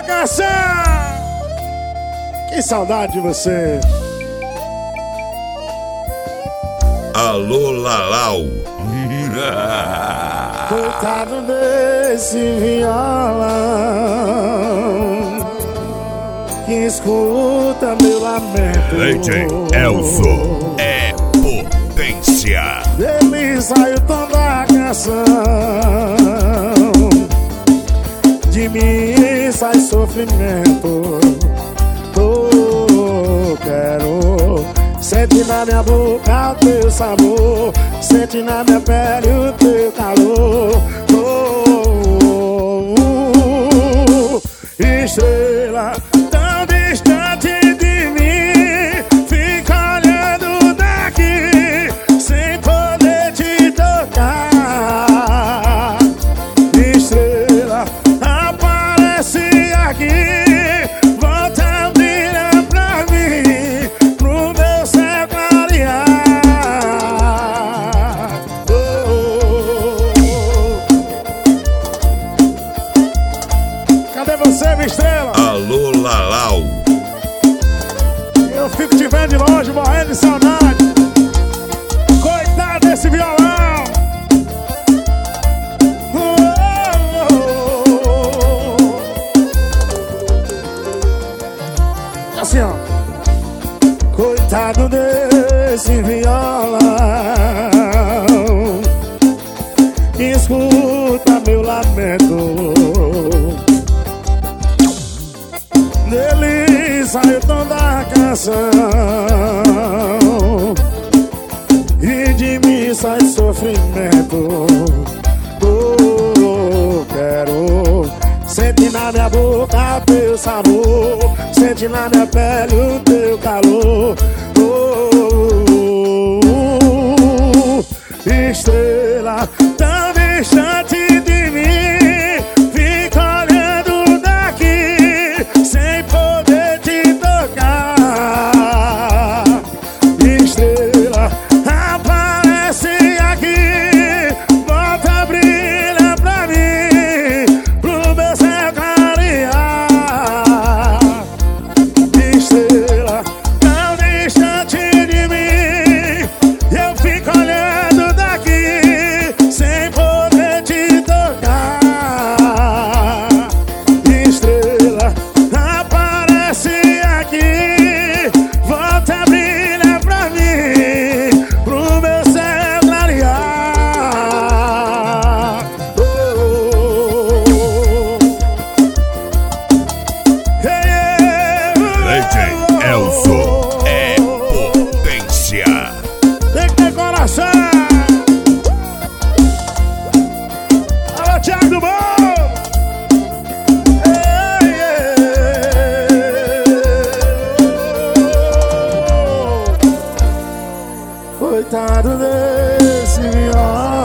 Garçom! Que saudade de você. Alô, Lalau. Coitado desse violão que escuta meu lamento. DJ Elzo é potência. Dele sai o tom da canção, de mim sai sofrimento. Quero sentir na minha boca o teu sabor, sentir na minha pele o teu calor. Estrela tão distante de mim, fica olhando daqui sem poder te tocar. Estrela aparece aqui, volta a brilhar pra mim, pro meu céu clarear. Cadê você, minha estrela? Alô, Lalau. Eu fico te vendo de longe, morrendo de saudade. Coitado desse violão. Assim, ó. Coitado desse violão, escuta meu lamento. Dele sai o tom da canção, e de mim sai sofrimento. Quero sentir na minha boca o teu sabor, sentir na minha pele o teu calor. Estrela tão distante de mim, fica olhando daqui sem poder te tocar. Estrela aparece aqui, volta a brilhar pra mim, pro meu céu clarear. Estrela tão distante de mim, eu fico olhando daqui sem poder te tocar. Estrela aparece aqui, volta a brilhar pra mim, pro meu céu clarear. DJ Elzo é potência. Tem que ter coração. Alô, Thiago do Bom. Coitado desse violão